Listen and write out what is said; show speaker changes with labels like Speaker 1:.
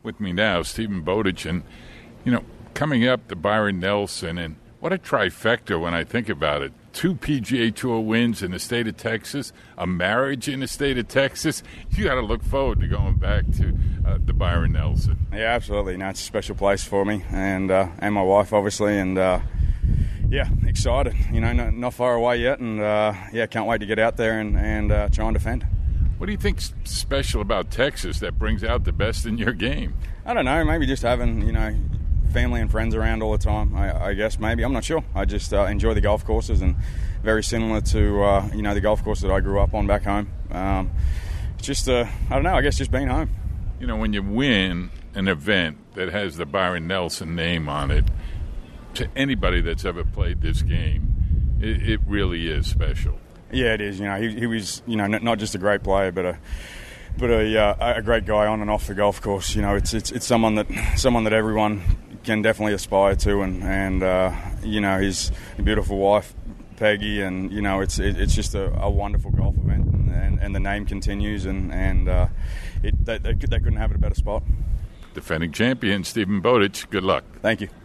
Speaker 1: With me now, Stephen Bowditch, and coming up, the Byron Nelson, and what a trifecta when I think about it. 2 PGA Tour wins in the state of Texas, a marriage in the state of Texas. You got to look forward to going back to the Byron Nelson.
Speaker 2: Yeah, absolutely. It's a special place for me and my wife, obviously, and excited. Not far away yet, and can't wait to get out there and try and defend.
Speaker 1: What do you think's special about Texas that brings out the best in your game?
Speaker 2: I don't know. Maybe just having family and friends around all the time. I guess maybe, I'm not sure. I just enjoy the golf courses, and very similar to the golf course that I grew up on back home. It's just I don't know. I guess just being home.
Speaker 1: When you win an event that has the Byron Nelson name on it, to anybody that's ever played this game, it really is special.
Speaker 2: Yeah, it is. He was not just a great player, but a great guy on and off the golf course. It's someone that everyone can definitely aspire to, and his beautiful wife Peggy, and it's just a wonderful golf event, and the name continues, and they couldn't have it a better spot.
Speaker 1: Defending champion Stephen Bowditch, good luck.
Speaker 2: Thank you.